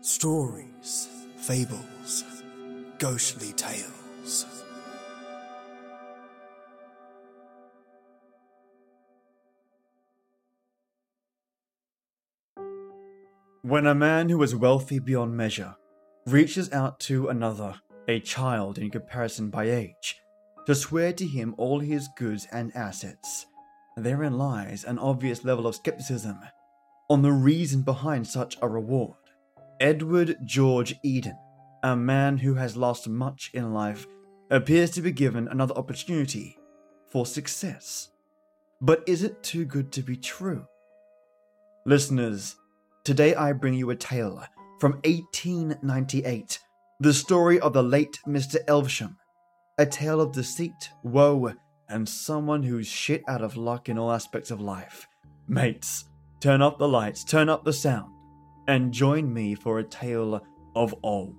Stories, fables, ghostly tales. When a man who is wealthy beyond measure reaches out to another, a child in comparison by age, to swear to him all his goods and assets, therein lies an obvious level of skepticism on the reason behind such a reward. Edward George Eden, a man who has lost much in life, appears to be given another opportunity for success. But is it too good to be true? Listeners, today I bring you a tale from 1898, the story of the late Mr. Elvesham, a tale of deceit, woe, and someone who's shit out of luck in all aspects of life. Mates, turn up the lights, turn up the sound, and join me for a tale of old.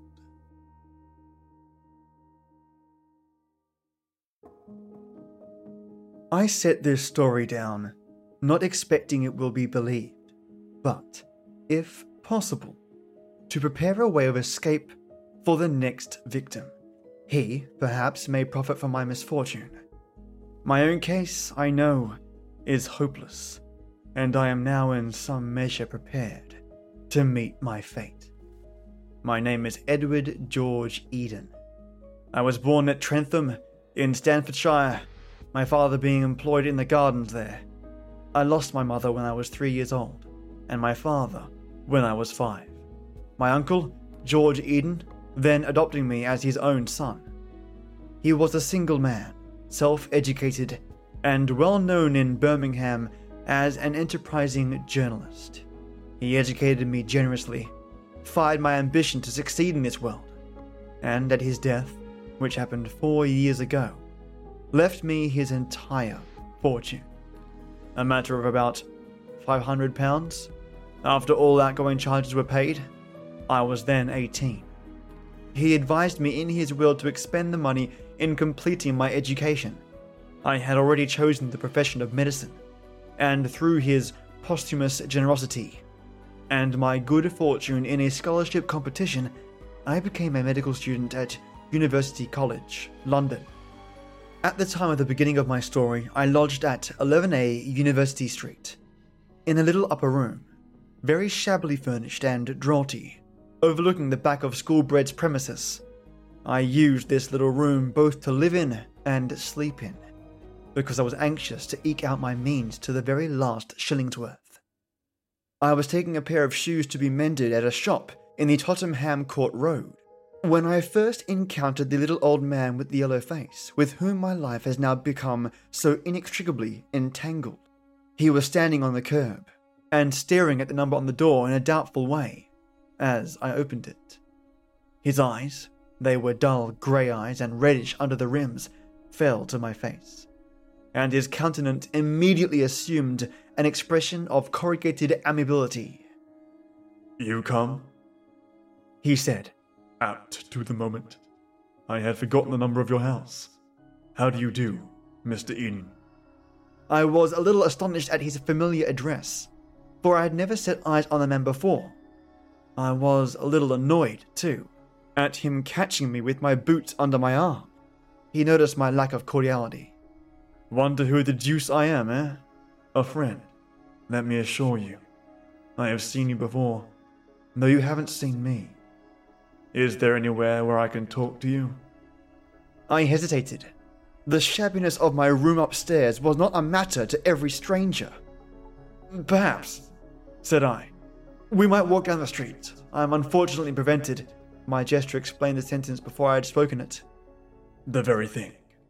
I set this story down, not expecting it will be believed, but, if possible, to prepare a way of escape for the next victim. He, perhaps, may profit from my misfortune. My own case, I know, is hopeless, and I am now in some measure prepared to meet my fate. My name is Edward George Eden. I was born at Trentham in Staffordshire, my father being employed in the gardens there. I lost my mother when I was 3 years old, and my father when I was 5. My uncle, George Eden, then adopting me as his own son. He was a single man, self-educated, and well known in Birmingham as an enterprising journalist. He educated me generously, fired my ambition to succeed in this world, and at his death, which happened 4 years ago, left me his entire fortune. A matter of about £500. After all outgoing charges were paid, I was then 18. He advised me in his will to expend the money in completing my education. I had already chosen the profession of medicine, and through his posthumous generosity and my good fortune in a scholarship competition, I became a medical student at University College, London. At the time of the beginning of my story, I lodged at 11A University Street, in a little upper room, very shabbily furnished and draughty, overlooking the back of Schoolbread's premises. I used this little room both to live in and sleep in, because I was anxious to eke out my means to the very last shilling's worth. I was taking a pair of shoes to be mended at a shop in the Tottenham Court Road, when I first encountered the little old man with the yellow face, with whom my life has now become so inextricably entangled. He was standing on the curb, and staring at the number on the door in a doubtful way, as I opened it. His eyes, they were dull grey eyes and reddish under the rims, fell to my face, and his countenance immediately assumed an expression of corrugated amiability. "You come?" he said. "Apt to the moment. I had forgotten the number of your house. How do you do, Mr. Eden?" I was a little astonished at his familiar address, for I had never set eyes on the man before. I was a little annoyed, too, at him catching me with my boots under my arm. He noticed my lack of cordiality. "Wonder who the deuce I am, eh? A friend, let me assure you. I have seen you before, though you haven't seen me. Is there anywhere where I can talk to you?" I hesitated. The shabbiness of my room upstairs was not a matter to every stranger. "Perhaps," said I. "We might walk down the street. I am unfortunately prevented." My gesture explained the sentence before I had spoken it. "The very thing,"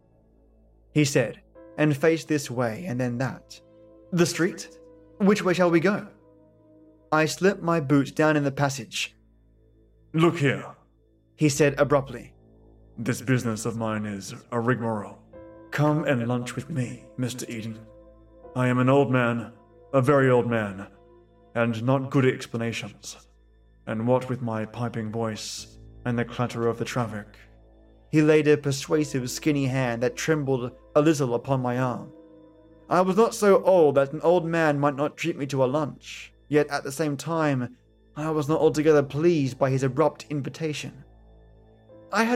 he said, and faced this way and then that. "The street? Which way shall we go?" I slipped my boots down in the passage. "Look here," he said abruptly. "This business of mine is a rigmarole. Come and lunch with me, Mr. Eden. I am an old man, a very old man, and not good at explanations. And what with my piping voice and the clatter of the traffic." He laid a persuasive skinny hand that trembled a little upon my arm. I was not so old that an old man might not treat me to a lunch, yet at the same time, I was not altogether pleased by his abrupt invitation. I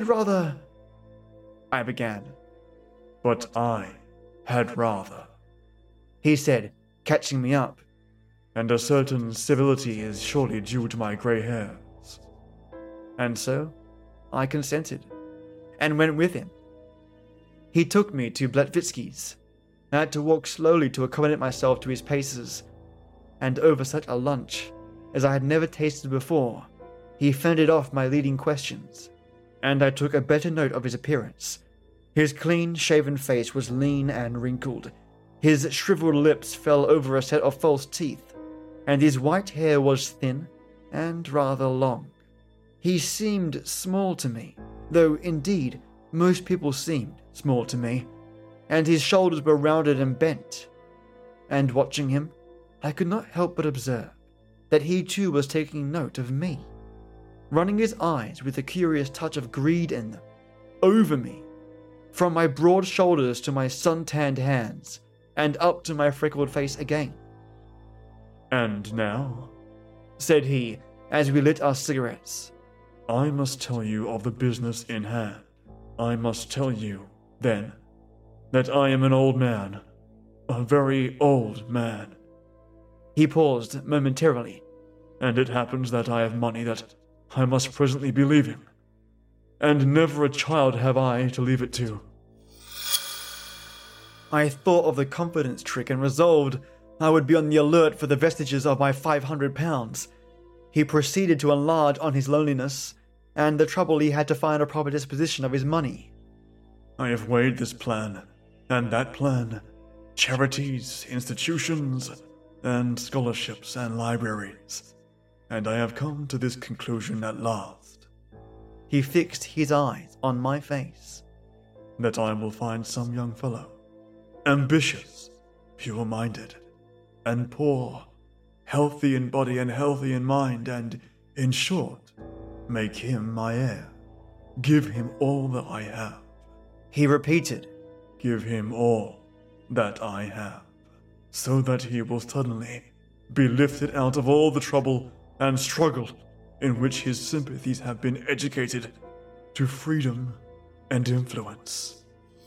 began. But I had rather, he said, catching me up. And a certain civility is surely due to my grey hairs. And so, I consented, and went with him. He took me to Blatvitsky's. I had to walk slowly to accommodate myself to his paces, and over such a lunch as I had never tasted before, he fended off my leading questions, and I took a better note of his appearance. His clean-shaven face was lean and wrinkled. His shriveled lips fell over a set of false teeth, and his white hair was thin and rather long. He seemed small to me, though indeed most people seemed small to me, and his shoulders were rounded and bent. And watching him, I could not help but observe that he too was taking note of me, running his eyes with a curious touch of greed in them, over me, from my broad shoulders to my sun-tanned hands, and up to my freckled face again. And now, said he, as we lit our cigarettes, I must tell you of the business in hand. I must tell you, then, that I am an old man, a very old man. He paused momentarily. And it happens that I have money that I must presently be leaving, and never a child have I to leave it to. I thought of the confidence trick and resolved I would be on the alert for the vestiges of my £500. He proceeded to enlarge on his loneliness and the trouble he had to find a proper disposition of his money. I have weighed this plan and that plan, charities, institutions, and scholarships and libraries, and I have come to this conclusion at last. He fixed his eyes on my face. That I will find some young fellow, ambitious, pure-minded, and poor, healthy in body and healthy in mind, and, in short, make him my heir. Give him all that I have. He repeated, Give him all that I have, so that he will suddenly be lifted out of all the trouble and struggle in which his sympathies have been educated to freedom and influence.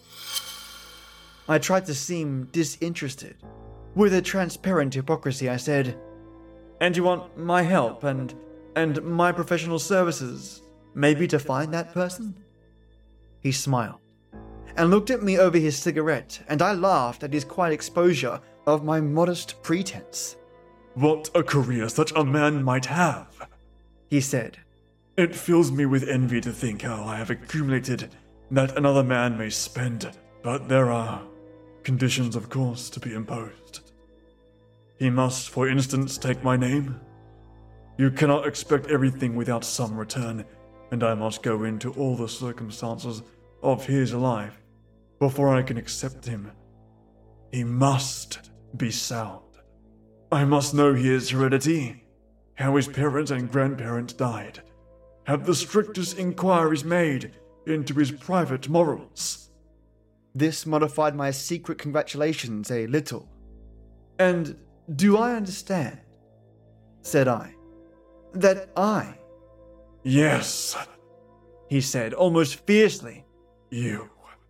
I tried to seem disinterested. With a transparent hypocrisy, I said, And you want my help and my professional services, maybe to find that person? He smiled and looked at me over his cigarette, and I laughed at his quiet exposure of my modest pretense. What a career such a man might have, he said. It fills me with envy to think how I have accumulated that another man may spend, but there are conditions, of course, to be imposed. He must, for instance, take my name. You cannot expect everything without some return, and I must go into all the circumstances of his life before I can accept him. He must be sound. I must know his heredity, how his parents and grandparents died, have the strictest inquiries made into his private morals. This modified my secret congratulations a little. And do I understand, said I, that I... Yes, he said, almost fiercely. You.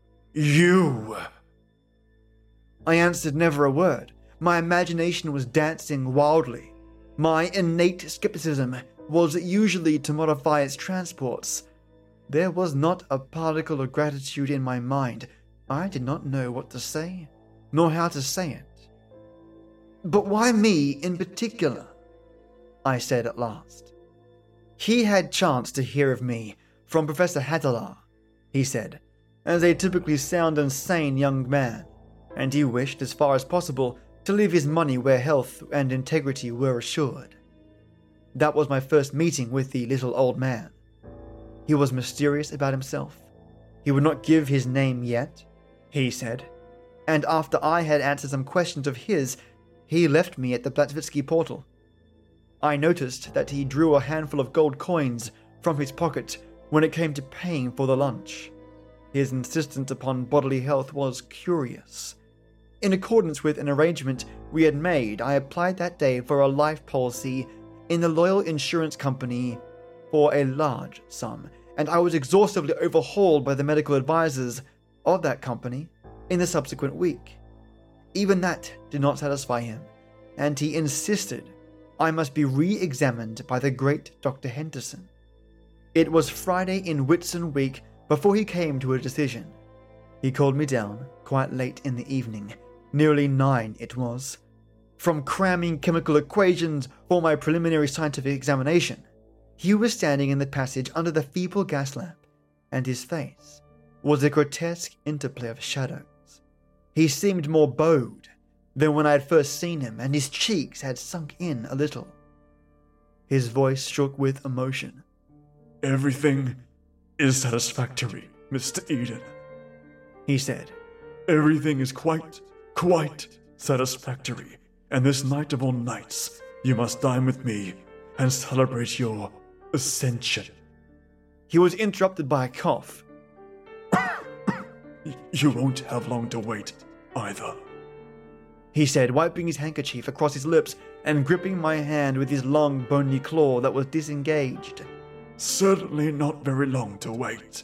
I answered never a word. My imagination was dancing wildly. My innate skepticism was usually to modify its transports. There was not a particle of gratitude in my mind. I did not know what to say, nor how to say it. But why me in particular? I said at last. He had chanced to hear of me from Professor Hadalar, he said, as a typically sound and sane young man, and he wished, as far as possible, to leave his money where health and integrity were assured. That was my first meeting with the little old man. He was mysterious about himself. He would not give his name yet, he said, and after I had answered some questions of his, he left me at the Blatvitsky portal. I noticed that he drew a handful of gold coins from his pocket when it came to paying for the lunch. His insistence upon bodily health was curious. In accordance with an arrangement we had made, I applied that day for a life policy in the Loyal Insurance Company for a large sum, and I was exhaustively overhauled by the medical advisors of that company in the subsequent week. Even that did not satisfy him, and he insisted I must be re-examined by the great Dr. Henderson. It was Friday in Whitsun week before he came to a decision. He called me down quite late in the evening, nearly 9 it was, from cramming chemical equations for my preliminary scientific examination. He was standing in the passage under the feeble gas lamp, and his face was a grotesque interplay of shadows. He seemed more bowed than when I had first seen him, and his cheeks had sunk in a little. His voice shook with emotion. "Everything is satisfactory, Mr. Eden," he said. "Everything is quite satisfactory, and this night of all nights, you must dine with me and celebrate your ascension." He was interrupted by a cough. "You won't have long to wait, either," he said, wiping his handkerchief across his lips and gripping my hand with his long, bony claw that was disengaged. "Certainly not very long to wait."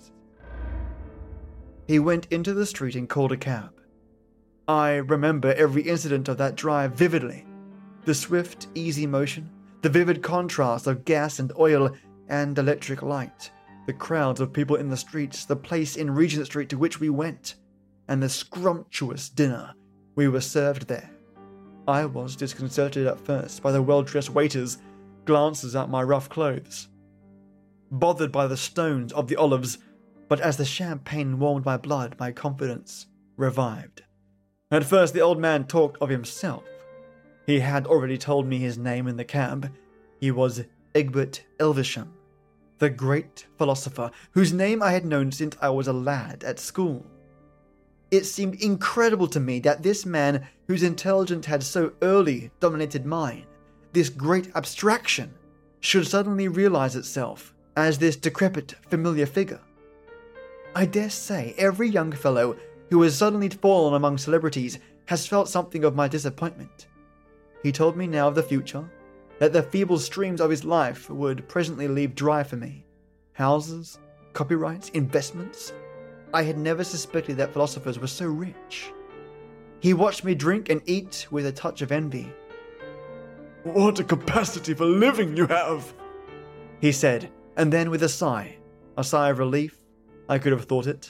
He went into the street and called a cab. I remember every incident of that drive vividly. The swift, easy motion, the vivid contrast of gas and oil and electric light, the crowds of people in the streets, the place in Regent Street to which we went, and the scrumptious dinner we were served there. I was disconcerted at first by the well-dressed waiters' glances at my rough clothes, bothered by the stones of the olives, but as the champagne warmed my blood, my confidence revived. At first the old man talked of himself. He had already told me his name in the cab. He was Egbert Elvesham, the great philosopher whose name I had known since I was a lad at school. It seemed incredible to me that this man whose intelligence had so early dominated mine, this great abstraction, should suddenly realize itself as this decrepit, familiar figure. I dare say every young fellow who has suddenly fallen among celebrities has felt something of my disappointment. He told me now of the future, that the feeble streams of his life would presently leave dry for me. Houses, copyrights, investments. I had never suspected that philosophers were so rich. He watched me drink and eat with a touch of envy. "What a capacity for living you have," he said, and then with a sigh of relief, I could have thought it.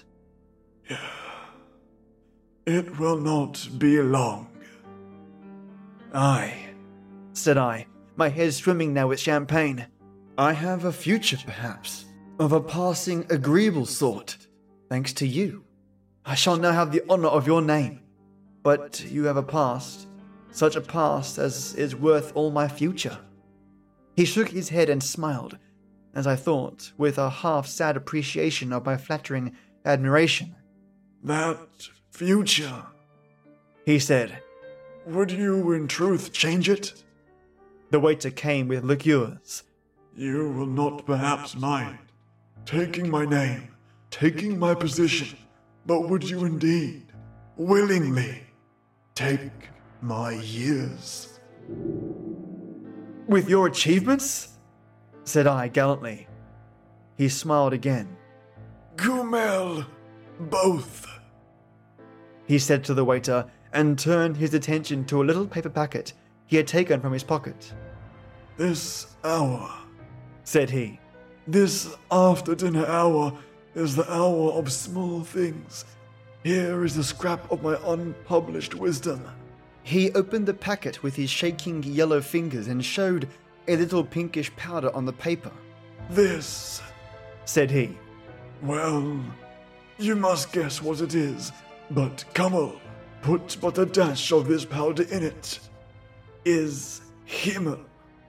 "It will not be long." "Aye," said I, my head swimming now with champagne. "I have a future, perhaps, of a passing agreeable sort, thanks to you. I shall now have the honor of your name. But you have a past, such a past as is worth all my future." He shook his head and smiled, as I thought, with a half-sad appreciation of my flattering admiration. "That future," he said. "Would you in truth change it?" The waiter came with liqueurs. "You will not perhaps mind taking my name, taking my position, but would you indeed, willingly, take my years?" "With your achievements?" said I gallantly. He smiled again. "Gumel, both," he said to the waiter, and turned his attention to a little paper packet he had taken from his pocket. "This hour," said he. "This after-dinner hour is the hour of small things. Here is a scrap of my unpublished wisdom." He opened the packet with his shaking yellow fingers and showed a little pinkish powder on the paper. "This," said he. "Well, you must guess what it is, but Kamal, put but a dash of this powder in it, is Himmel."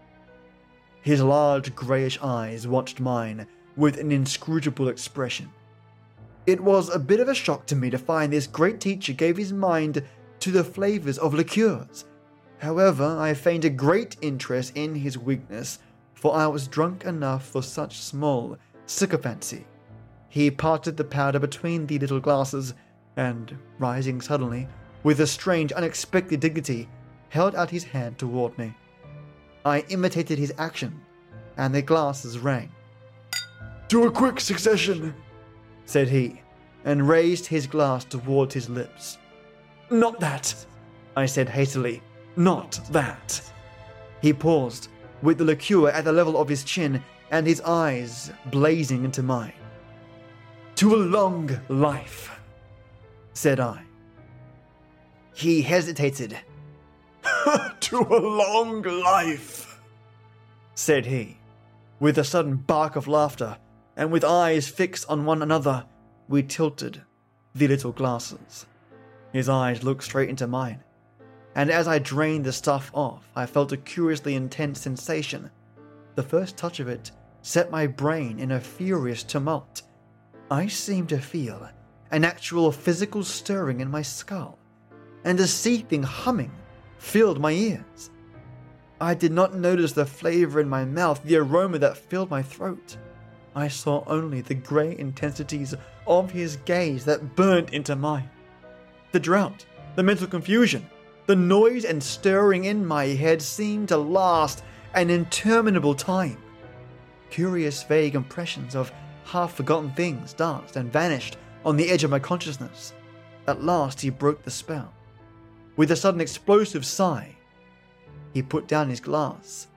His large greyish eyes watched mine with an inscrutable expression. It was a bit of a shock to me to find this great teacher gave his mind to the flavours of liqueurs. However, I feigned a great interest in his weakness, for I was drunk enough for such small sycophancy. He parted the powder between the little glasses, and, rising suddenly, with a strange, unexpected dignity, held out his hand toward me. I imitated his action, and the glasses rang. "To a quick succession," said he, and raised his glass towards his lips. "Not that," I said hastily. "Not that." He paused, with the liqueur at the level of his chin and his eyes blazing into mine. "To a long life," said I. He hesitated. "To a long life," said he, with a sudden bark of laughter, and with eyes fixed on one another, we tilted the little glasses. His eyes looked straight into mine, and as I drained the stuff off, I felt a curiously intense sensation. The first touch of it set my brain in a furious tumult. I seemed to feel an actual physical stirring in my skull, and a seething humming filled my ears. I did not notice the flavor in my mouth, the aroma that filled my throat. I saw only the grey intensities of his gaze that burned into mine. The drought, the mental confusion, the noise and stirring in my head seemed to last an interminable time. Curious vague impressions of half-forgotten things danced and vanished on the edge of my consciousness. At last he broke the spell. With a sudden explosive sigh, he put down his glass.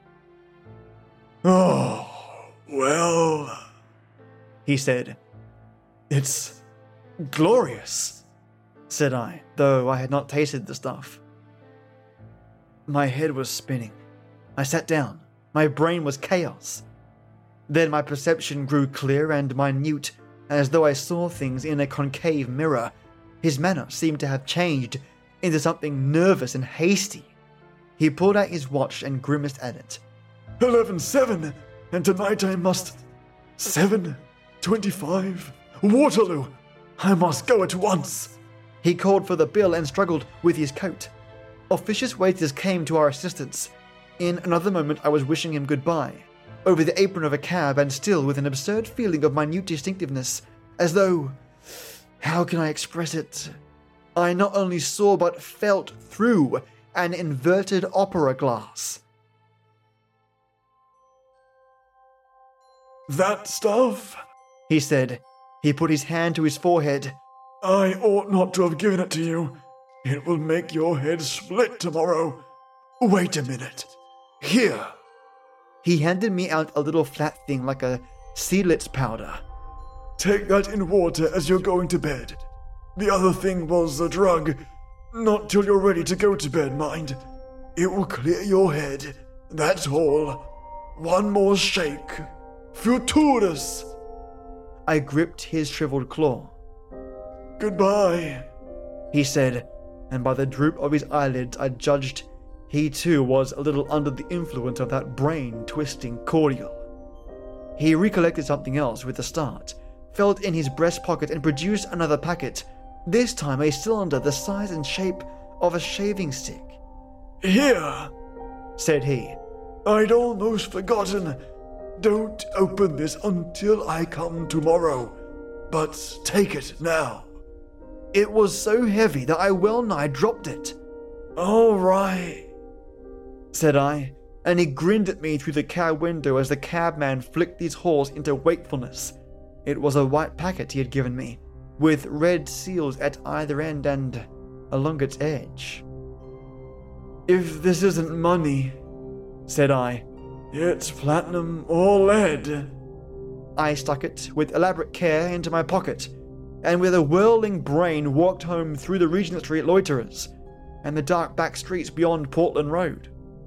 "Oh, well," he said. "It's glorious," said I, though I had not tasted the stuff. My head was spinning. I sat down. My brain was chaos. Then my perception grew clear and minute, as though I saw things in a concave mirror. His manner seemed to have changed into something nervous and hasty. He pulled out his watch and grimaced at it. 11:07, and tonight I must... 7:25, Waterloo. I must go at once." He called for the bill and struggled with his coat. Officious waiters came to our assistance. In another moment I was wishing him goodbye, over the apron of a cab, and still with an absurd feeling of minute distinctiveness, as though... how can I express it? I not only saw but felt through an inverted opera glass. "That stuff," he said. He put his hand to his forehead. "I ought not to have given it to you. It will make your head split tomorrow. Wait a minute. Here." He handed me out a little flat thing like a Seelitz powder. "Take that in water as you're going to bed. The other thing was a drug. Not till you're ready to go to bed, mind. It will clear your head. That's all. One more shake. Futurus." I gripped his shriveled claw. "Goodbye," he said, and by the droop of his eyelids I judged he too was a little under the influence of that brain-twisting cordial. He recollected something else with a start, felt in his breast pocket and produced another packet, this time a cylinder the size and shape of a shaving stick. "Here," said he. "I'd almost forgotten. Don't open this until I come tomorrow, but take it now." It was so heavy that I well nigh dropped it. "All right," said I, and he grinned at me through the cab window as the cabman flicked his horse into wakefulness. It was a white packet he had given me, with red seals at either end and along its edge. "If this isn't money," said I. "It's platinum or lead." I stuck it with elaborate care into my pocket, and with a whirling brain walked home through the Regent Street loiterers and the dark back streets beyond Portland Road.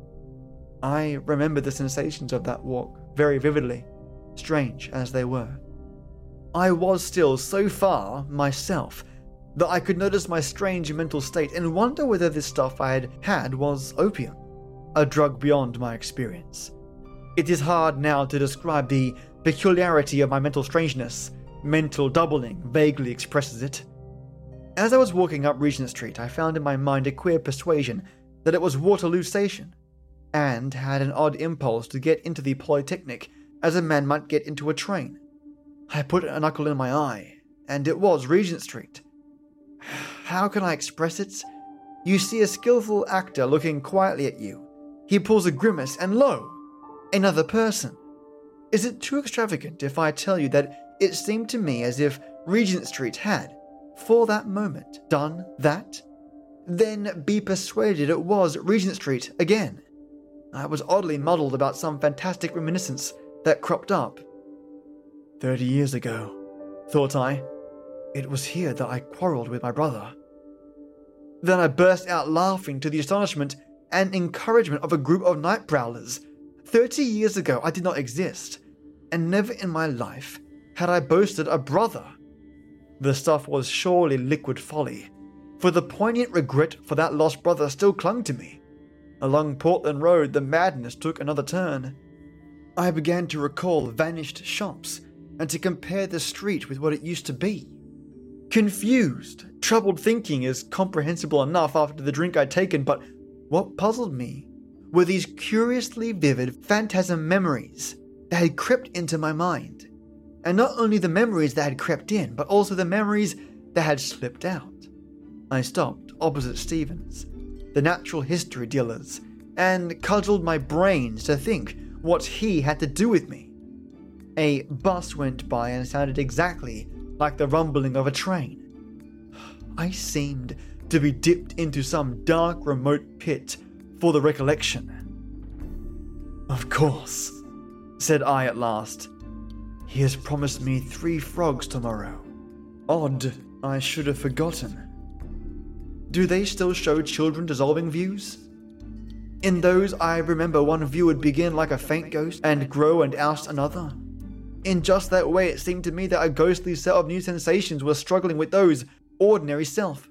I remember the sensations of that walk very vividly, strange as they were. I was still so far myself that I could notice my strange mental state and wonder whether this stuff I had had was opium, a drug beyond my experience. It is hard now to describe the peculiarity of my mental strangeness. Mental doubling vaguely expresses it. As I was walking up Regent Street, I found in my mind a queer persuasion that it was Waterloo Station, and had an odd impulse to get into the Polytechnic as a man might get into a train. I put a knuckle in my eye, and it was Regent Street. How can I express it? You see a skillful actor looking quietly at you, He pulls a grimace and lo, another person. Is it too extravagant if I tell you that it seemed to me as if Regent Street had, for that moment, done that? Then be persuaded it was Regent Street again. I was oddly muddled about some fantastic reminiscence that cropped up. 30 years ago, thought I, it was here that I quarrelled with my brother. Then I burst out laughing to the astonishment and encouragement of a group of night prowlers. 30 years ago I did not exist, and never in my life had I boasted a brother. The stuff was surely liquid folly, for the poignant regret for that lost brother still clung to me. Along Portland Road the madness took another turn. I began to recall vanished shops and to compare the street with what it used to be. Confused, troubled thinking is comprehensible enough after the drink I'd taken, but what puzzled me were these curiously vivid phantasm memories that had crept into my mind. And not only the memories that had crept in, but also the memories that had slipped out. I stopped opposite Stevens, the natural history dealers, and cudgelled my brains to think what he had to do with me. A bus went by and sounded exactly like the rumbling of a train. I seemed to be dipped into some dark remote pit for the recollection. Of course, said I at last. He has promised me 3 frogs tomorrow. Odd, I should have forgotten. Do they still show children dissolving views? In those I remember one view would begin like a faint ghost and grow and oust another. In just that way it seemed to me that a ghostly set of new sensations was struggling with those ordinary self.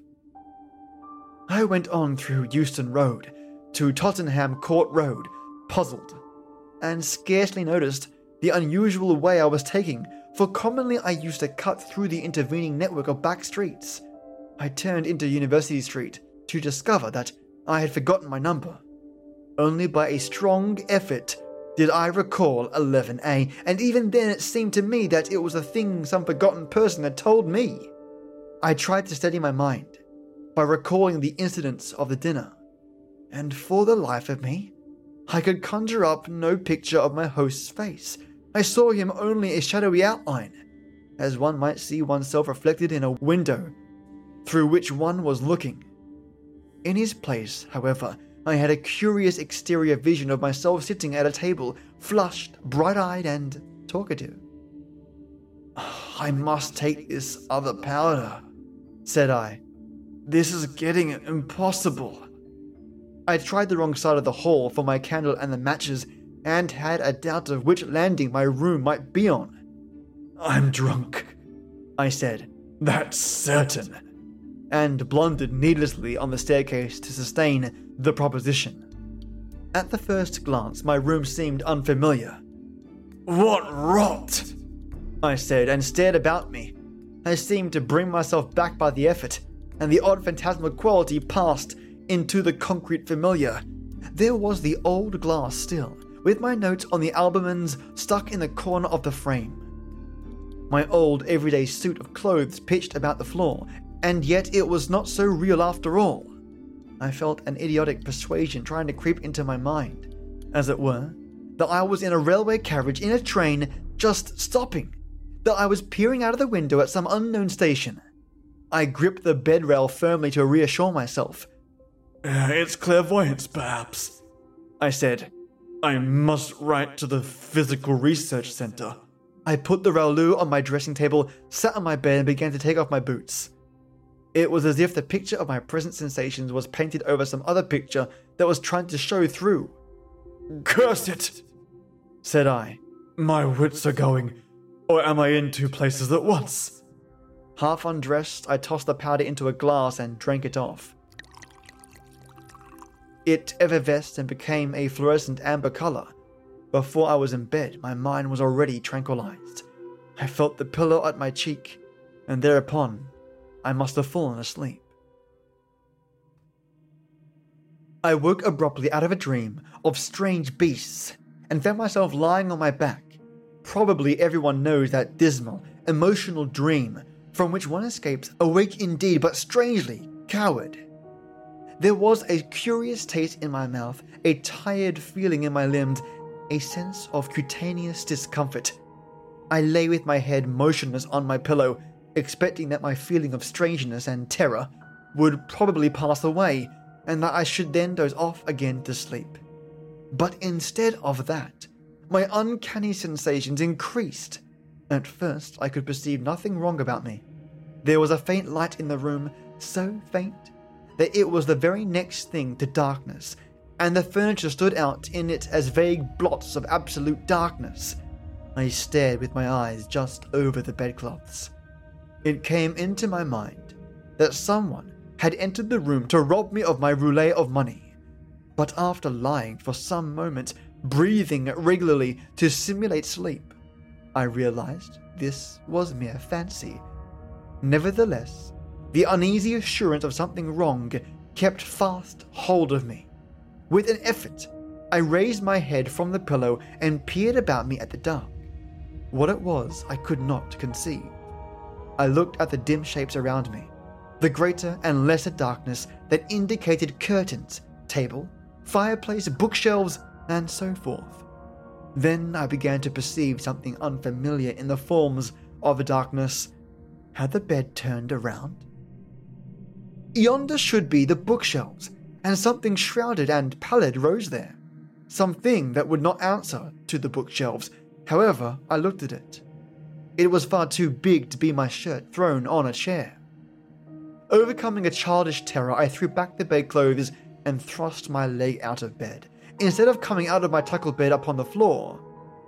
I went on through Euston Road to Tottenham Court Road, puzzled, and scarcely noticed the unusual way I was taking, for commonly I used to cut through the intervening network of back streets. I turned into University Street to discover that I had forgotten my number. Only by a strong effort did I recall 11A, and even then it seemed to me that it was a thing some forgotten person had told me. I tried to steady my mind by recalling the incidents of the dinner, and for the life of me, I could conjure up no picture of my host's face. I saw him only a shadowy outline, as one might see oneself reflected in a window through which one was looking. In his place, however, I had a curious exterior vision of myself sitting at a table, flushed, bright-eyed, and talkative. I must take this other powder, said I. This is getting impossible. I tried the wrong side of the hall for my candle and the matches, and had a doubt of which landing my room might be on. I'm drunk, I said. That's certain. And blundered needlessly on the staircase to sustain the proposition. At the first glance, my room seemed unfamiliar. What rot! I said, and stared about me. I seemed to bring myself back by the effort, and the odd phantasmal quality passed into the concrete familiar. There was the old glass still, with my notes on the albumins stuck in the corner of the frame. My old everyday suit of clothes pitched about the floor, and yet it was not so real after all. I felt an idiotic persuasion trying to creep into my mind, as it were, that I was in a railway carriage in a train just stopping, that I was peering out of the window at some unknown station. I gripped the bed rail firmly to reassure myself. It's clairvoyance, perhaps, I said. I must write to the Physical Research Centre. I put the rouleau on my dressing table, sat on my bed, and began to take off my boots. It was as if the picture of my present sensations was painted over some other picture that was trying to show through. Curse it, said I. My wits are going, or am I in 2 places at once? Half undressed, I tossed the powder into a glass and drank it off. It effervesced and became a fluorescent amber colour. Before I was in bed, my mind was already tranquilized. I felt the pillow at my cheek, and thereupon I must have fallen asleep. I woke abruptly out of a dream of strange beasts and found myself lying on my back. Probably everyone knows that dismal, emotional dream from which one escapes awake indeed, but strangely coward. There was a curious taste in my mouth, a tired feeling in my limbs, a sense of cutaneous discomfort. I lay with my head motionless on my pillow, expecting that my feeling of strangeness and terror would probably pass away, and that I should then doze off again to sleep. But instead of that, my uncanny sensations increased. At first, I could perceive nothing wrong about me. There was a faint light in the room, so faint that it was the very next thing to darkness, and the furniture stood out in it as vague blots of absolute darkness. I stared with my eyes just over the bedclothes. It came into my mind that someone had entered the room to rob me of my rouleau of money. But after lying for some moments, breathing regularly to simulate sleep, I realized this was mere fancy. Nevertheless, the uneasy assurance of something wrong kept fast hold of me. With an effort, I raised my head from the pillow and peered about me at the dark. What it was, I could not conceive. I looked at the dim shapes around me, the greater and lesser darkness that indicated curtains, table, fireplace, bookshelves, and so forth. Then I began to perceive something unfamiliar in the forms of the darkness. Had the bed turned around? Yonder should be the bookshelves, and something shrouded and pallid rose there. Something that would not answer to the bookshelves. However, I looked at it. It was far too big to be my shirt thrown on a chair. Overcoming a childish terror, I threw back the bedclothes and thrust my leg out of bed, instead of coming out of my truckle bed upon the floor.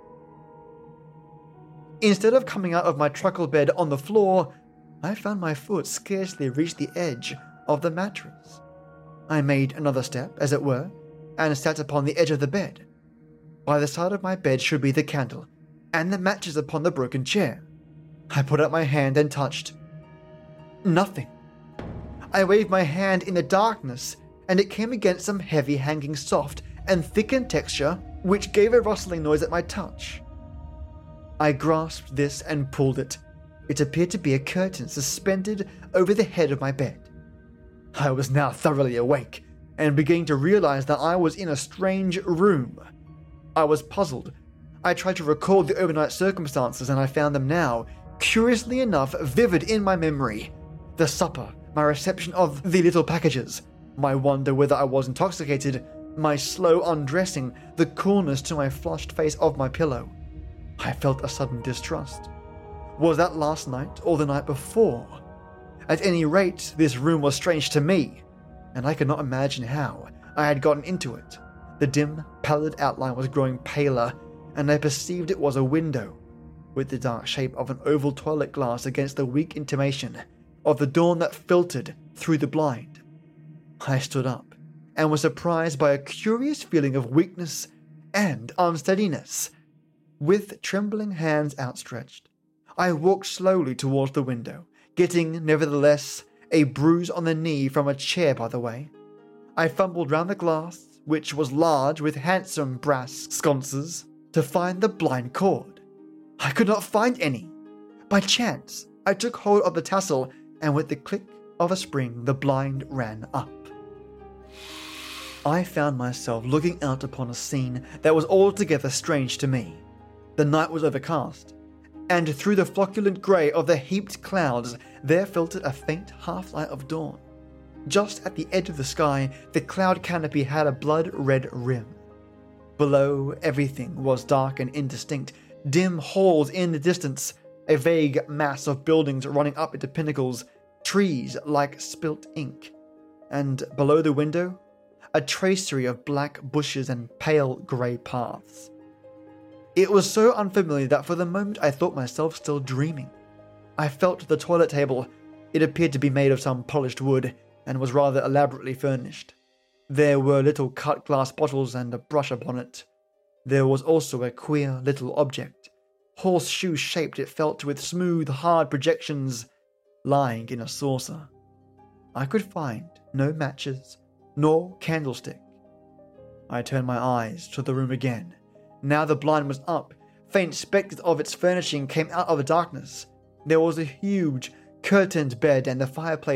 I found my foot scarcely reach the edge of the mattress. I made another step, as it were, and sat upon the edge of the bed. By the side of my bed should be the candle, and the matches upon the broken chair. I put out my hand and touched. Nothing. I waved my hand in the darkness, and it came against some heavy hanging soft and thickened texture, which gave a rustling noise at my touch. I grasped this and pulled it. It appeared to be a curtain suspended over the head of my bed. I was now thoroughly awake, and beginning to realize that I was in a strange room. I was puzzled. I tried to recall the overnight circumstances, and I found them now, curiously enough, vivid in my memory. The supper, my reception of the little packages, my wonder whether I was intoxicated, my slow undressing, the coolness to my flushed face of my pillow. I felt a sudden distrust. Was that last night or the night before? At any rate, this room was strange to me, and I could not imagine how I had gotten into it. The dim, pallid outline was growing paler, and I perceived it was a window, with the dark shape of an oval toilet glass against the weak intimation of the dawn that filtered through the blind. I stood up, and was surprised by a curious feeling of weakness and unsteadiness. With trembling hands outstretched, I walked slowly towards the window, getting, nevertheless, a bruise on the knee from a chair by the way. I fumbled round the glass, which was large with handsome brass sconces, to find the blind cord. I could not find any. By chance, I took hold of the tassel, and with the click of a spring, the blind ran up. I found myself looking out upon a scene that was altogether strange to me. The night was overcast, and through the flocculent grey of the heaped clouds there filtered a faint half-light of dawn. Just at the edge of the sky, the cloud canopy had a blood-red rim. Below, everything was dark and indistinct, dim halls in the distance, a vague mass of buildings running up into pinnacles, trees like spilt ink, and below the window, a tracery of black bushes and pale grey paths. It was so unfamiliar that for the moment I thought myself still dreaming. I felt the toilet table. It appeared to be made of some polished wood, and was rather elaborately furnished. There were little cut glass bottles and a brush upon it. There was also a queer little object, horseshoe-shaped it felt, with smooth, hard projections, lying in a saucer. I could find no matches, nor candlestick. I turned my eyes to the room again. Now the blind was up. Faint spectres of its furnishing came out of the darkness. There was a huge, curtained bed, and the fireplace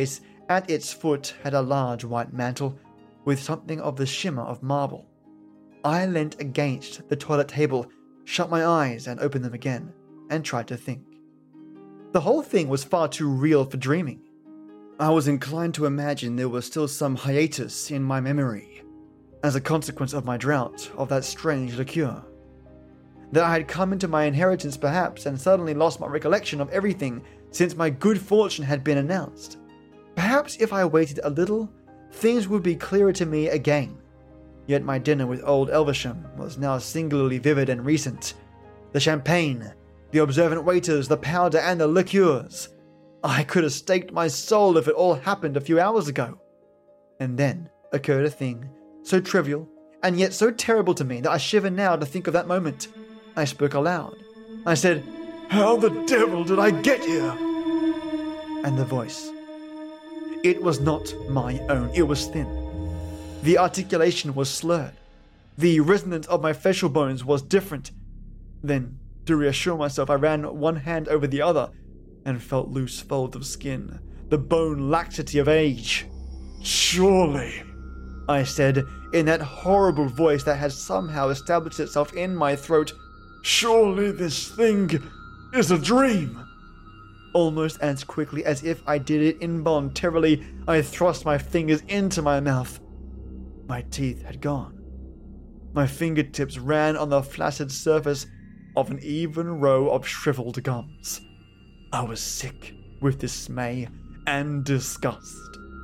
At its foot had a large white mantle with something of the shimmer of marble. I leant against the toilet table, shut my eyes and opened them again, and tried to think. The whole thing was far too real for dreaming. I was inclined to imagine there was still some hiatus in my memory, as a consequence of my drought of that strange liqueur. That I had come into my inheritance perhaps and suddenly lost my recollection of everything since my good fortune had been announced. Perhaps if I waited a little, things would be clearer to me again. Yet my dinner with old Elvesham was now singularly vivid and recent. The champagne, the observant waiters, the powder and the liqueurs. I could have staked my soul if it all happened a few hours ago. And then occurred a thing so trivial and yet so terrible to me that I shiver now to think of that moment. I spoke aloud. I said, "How the devil did I get here?" And the voice. It was not my own. It was thin. The articulation was slurred. The resonance of my facial bones was different. Then, to reassure myself, I ran one hand over the other and felt loose folds of skin, the bone laxity of age. "Surely," I said in that horrible voice that had somehow established itself in my throat, "surely this thing is a dream." Almost as quickly as if I did it involuntarily, I thrust my fingers into my mouth. My teeth had gone. My fingertips ran on the flaccid surface of an even row of shriveled gums. I was sick with dismay and disgust.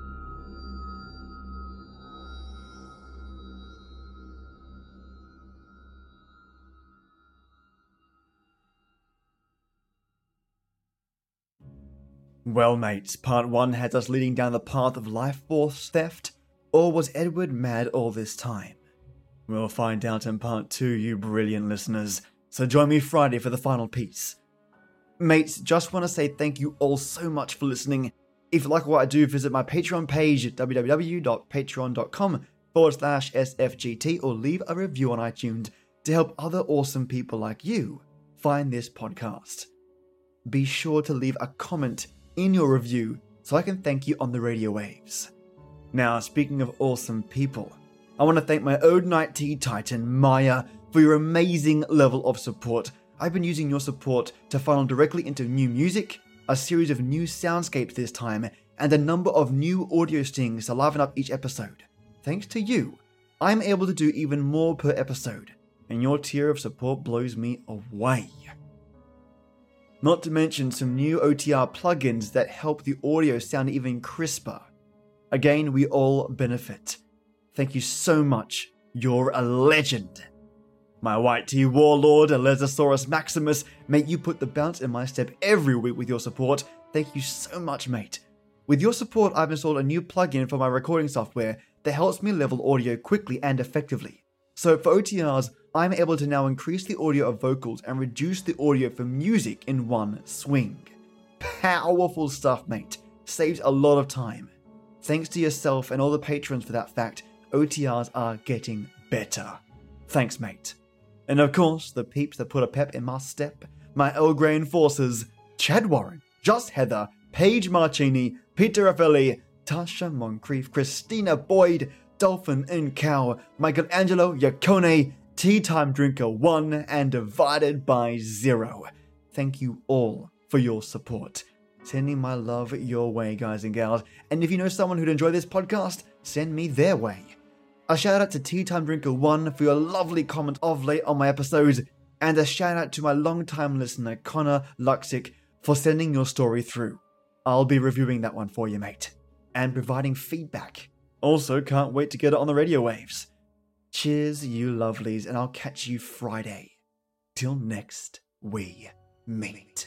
Well, mates, part 1 had us leading down the path of life force theft, or was Edward mad all this time? We'll find out in part 2, you brilliant listeners, so join me Friday for the final piece. Mates, just want to say thank you all so much for listening. If you like what I do, visit my Patreon page at www.patreon.com/sfgt or leave a review on iTunes to help other awesome people like you find this podcast. Be sure to leave a comment in your review so I can thank you on the radio waves. Now, speaking of awesome people, I want to thank my own Night Tea Titan, Maya, for your amazing level of support. I've been using your support to funnel directly into new music, a series of new soundscapes this time, and a number of new audio stings to liven up each episode. Thanks to you, I'm able to do even more per episode, and your tier of support blows me away. Not to mention some new OTR plugins that help the audio sound even crisper. Again, we all benefit. Thank you so much. You're a legend. My white tea warlord, Elezosaurus Maximus, may you put the bounce in my step every week with your support. Thank you so much, mate. With your support, I've installed a new plugin for my recording software that helps me level audio quickly and effectively. So for OTRs, I'm able to now increase the audio of vocals and reduce the audio for music in one swing. Powerful stuff, mate. Saves a lot of time. Thanks to yourself and all the patrons for that fact, OTRs are getting better. Thanks, mate. And of course, the peeps that put a pep in my step, my Earl Grey enforcers, Chad Warren, Just Heather, Paige Marcini, Peter Raffelli, Tasha Moncrief, Christina Boyd, Dolphin and Cow, Michelangelo Iacone, Tea Time Drinker 1, and Divided by 0. Thank you all for your support. Sending my love your way, guys and gals. And if you know someone who'd enjoy this podcast, send me their way. A shout out to Tea Time Drinker 1 for your lovely comment of late on my episodes, and a shout out to my long-time listener, Connor Luxick, for sending your story through. I'll be reviewing that one for you, mate, and providing feedback. Also, can't wait to get it on the radio waves. Cheers, you lovelies, and I'll catch you Friday. Till next we meet.